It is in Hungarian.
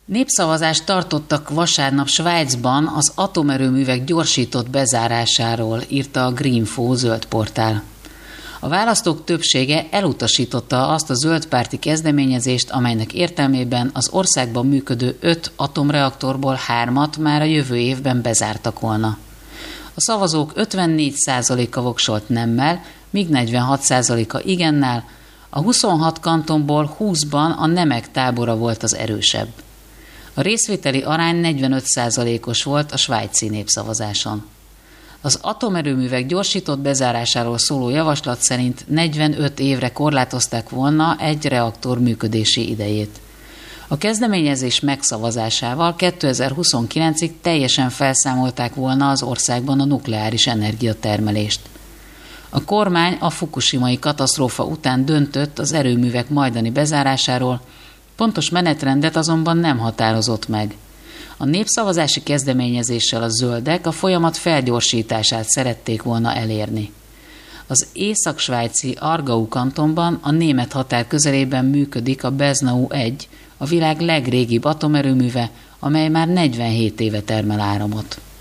Népszavazást tartottak vasárnap Svájcban az atomerőművek gyorsított bezárásáról, írta a Greenfo zöld portál. A választók többsége elutasította azt a zöldpárti kezdeményezést, amelynek értelmében az országban működő 5 atomreaktorból 3-at már a jövő évben bezártak volna. A szavazók 54%-a voksolt nemmel, míg 46%-a igennel, a 26 kantonból 20-ban a nemek tábora volt az erősebb. A részvételi arány 45%-os volt a svájci népszavazáson. Az atomerőművek gyorsított bezárásáról szóló javaslat szerint 45 évre korlátozták volna egy reaktor működési idejét. A kezdeményezés megszavazásával 2029-ig teljesen felszámolták volna az országban a nukleáris energiatermelést. A kormány a fukushimai katasztrófa után döntött az erőművek majdani bezárásáról, pontos menetrendet azonban nem határozott meg. A népszavazási kezdeményezéssel a zöldek a folyamat felgyorsítását szerették volna elérni. Az észak-svájci Aargau kantonban a német határ közelében működik a Beznau 1, a világ legrégibb atomerőműve, amely már 47 éve termel áramot.